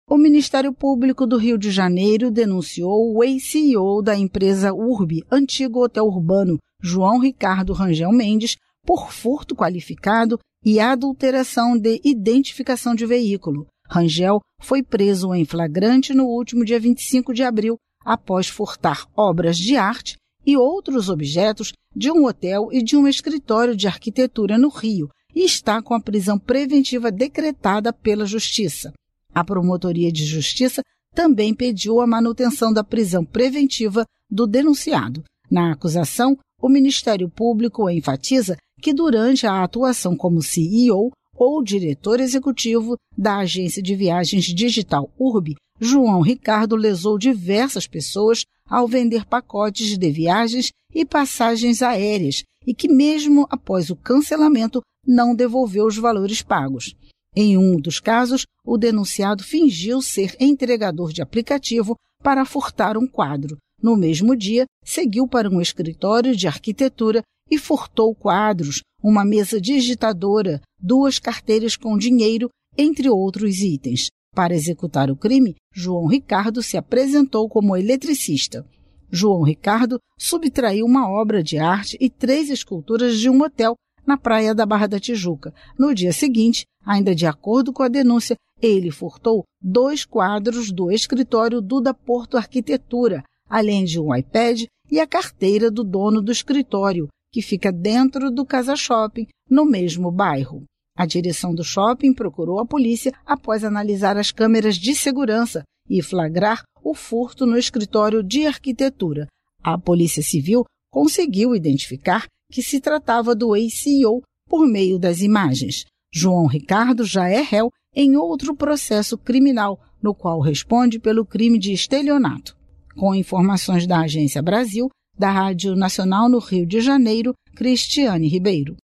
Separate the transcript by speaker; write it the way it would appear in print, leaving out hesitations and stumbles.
Speaker 1: O Ministério Público do Rio de Janeiro denunciou o ex-CEO da empresa Urbi, antigo hotel urbano, João Ricardo Rangel Mendes, por furto qualificado e adulteração de identificação de veículo. Rangel foi preso em flagrante no último dia 25 de abril, após furtar obras de arte e outros objetos de um hotel e de um escritório de arquitetura no Rio, e está com a prisão preventiva decretada pela Justiça. A Promotoria de Justiça também pediu a manutenção da prisão preventiva do denunciado. Na acusação, o Ministério Público enfatiza que durante a atuação como CEO ou diretor executivo da agência de viagens digital Urbi, João Ricardo lesou diversas pessoas ao vender pacotes de viagens e passagens aéreas e que, mesmo após o cancelamento, não devolveu os valores pagos. Em um dos casos, o denunciado fingiu ser entregador de aplicativo para furtar um quadro. No mesmo dia, seguiu para um escritório de arquitetura e furtou quadros, uma mesa digitadora, 2 carteiras com dinheiro, entre outros itens. Para executar o crime, João Ricardo se apresentou como eletricista. João Ricardo subtraiu uma obra de arte e 3 esculturas de um hotel na praia da Barra da Tijuca. No dia seguinte, ainda de acordo com a denúncia, ele furtou 2 quadros do escritório Duda Porto Arquitetura, além de um iPad e a carteira do dono do escritório, que fica dentro do Casa Shopping, no mesmo bairro. A direção do shopping procurou a polícia após analisar as câmeras de segurança e flagrar o furto no escritório de arquitetura. A Polícia Civil conseguiu identificar que se tratava do ex-CEO por meio das imagens. João Ricardo já é réu em outro processo criminal, no qual responde pelo crime de estelionato. Com informações da Agência Brasil, da Rádio Nacional no Rio de Janeiro, Cristiane Ribeiro.